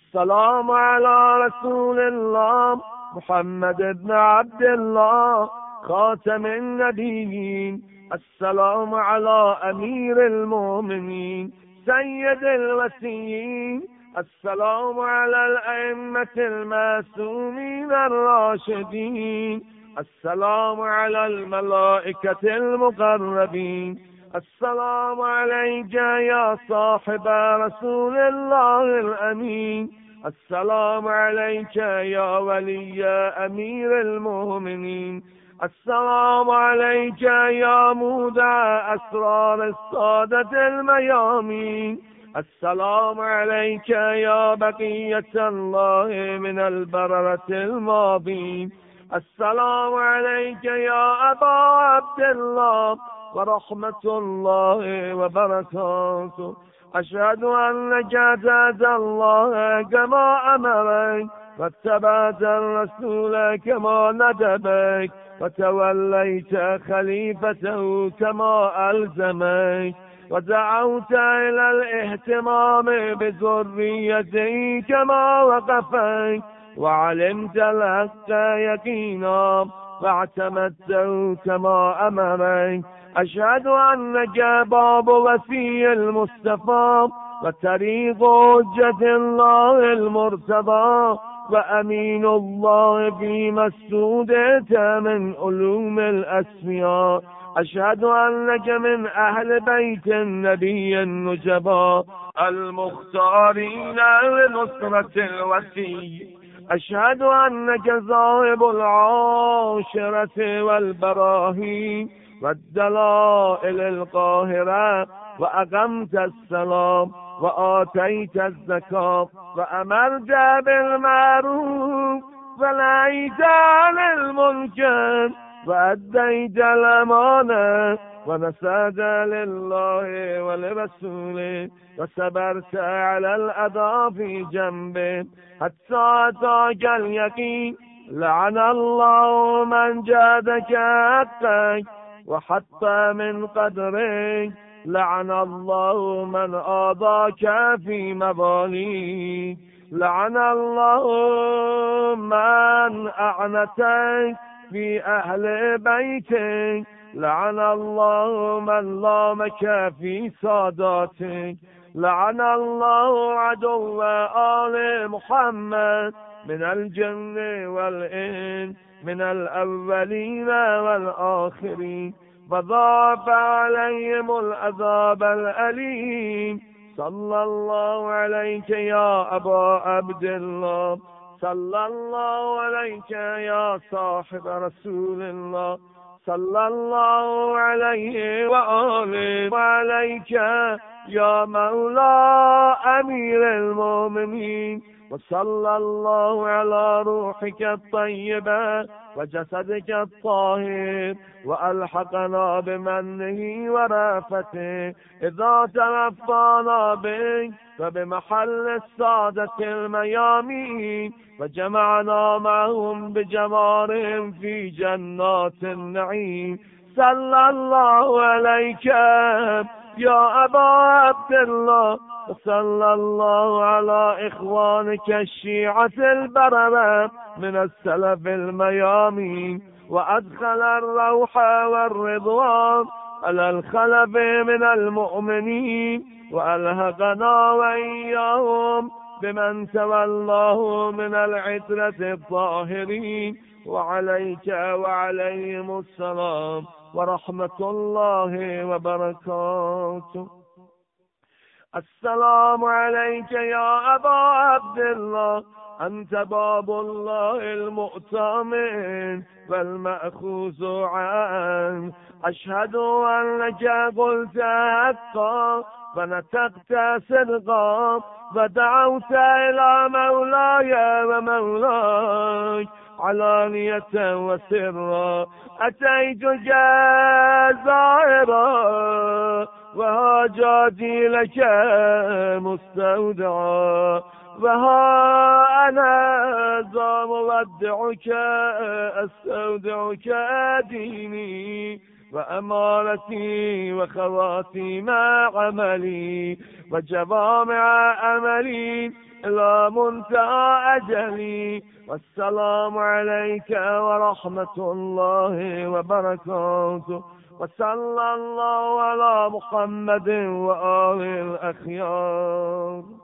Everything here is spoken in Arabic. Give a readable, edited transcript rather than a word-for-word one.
السلام على رسول الله محمد بن عبد الله خاتم النبيين. السلام على أمير المؤمنين سيد الوسيين. السلام على الأئمة المعصومين الراشدين. السلام على الملائكة المقربين. السلام عليك يا صاحب رسول الله الأمين. السلام عليك يا ولي أمير المؤمنين. السلام عليك يا مودع أسرار السادة الميامين. السلام عليك يا بقية الله من البررة الماضين. السلام عليك يا أبا عبد الله ورحمة الله وبركاته. أشهد أنك أتيت الله كما أمرك واتبعت الرسول كما ندبك وتوليت خليفته كما ألزمك ودعوت إلى الاهتمام بذريته كما وقفك وعلمت الحق يقينا واعتمدته كما أمرك. أشهد أنك باب وفي المصطفى وطريق حجة الله المرتضى وأمين الله فيما استودعت من علوم الأسمياء. أشهد أنك من أهل بيت النبي النجباء المختارين لنصرة الوسي. أشهد أنك صاحب العاشرة والبراهين والدلائل القاهرة وأقمت السلام وآتيت الزكاة وأمرت بالمعروف ونهيت عن المنكر وأديت الأمانة ونصحت لله ولرسوله وصبرت على الأذى في جنبه حتى أتاك اليقين. لعن الله من جادك حقك وحتى من قدرك. لعن الله من آذاك في مباليك. لعن الله من أعنتك في أهل بيتك. لعن الله من لامك في ساداتك. لعن الله عدو آل محمد من الجن والإنس من الأولين والآخرين وضاعف عليهم العذاب الأليم. صلى الله عليك يا أبا عبد الله. صلى الله عليك يا صاحب رسول الله. صلى الله عليه وآله وعليك يا مولى أمير المؤمنين. وصلى الله على روحك الطيبة وجسدك الطاهر وألحقنا بمنه ورافته إذا توفانا بك وبمحل السادة الميامين وجمعنا معهم بجمارهم في جنات النعيم. صلى الله عليك يا أبا عبد الله. وصلى الله على إخوانك الشيعة البررة من السلف الميامين وأدخل الروح والرضوان على الخلف من المؤمنين وألهقنا وإياهم بمن تولاه من العترة الطاهرين. وعليك وعليهم السلام ورحمة الله وبركاته. السلام عليك يا أبا عبد الله. أنت باب الله المؤتمن والمأخوذ عنه. أشهد أنك قلت حقا ونطقت صدقا ودعوت إلى مولاي ومولاك علانية وسرا. أتيتك زائرا وهاجاتي لك مستودعا وها أنا ذا مودعك أستودعك ديني وأمانتي وخواتيم عملي وجوامع أملي إلى منتهى أجلي. والسلام عليك ورحمة الله وبركاته. وصلى الله على محمد وآل الأخيار.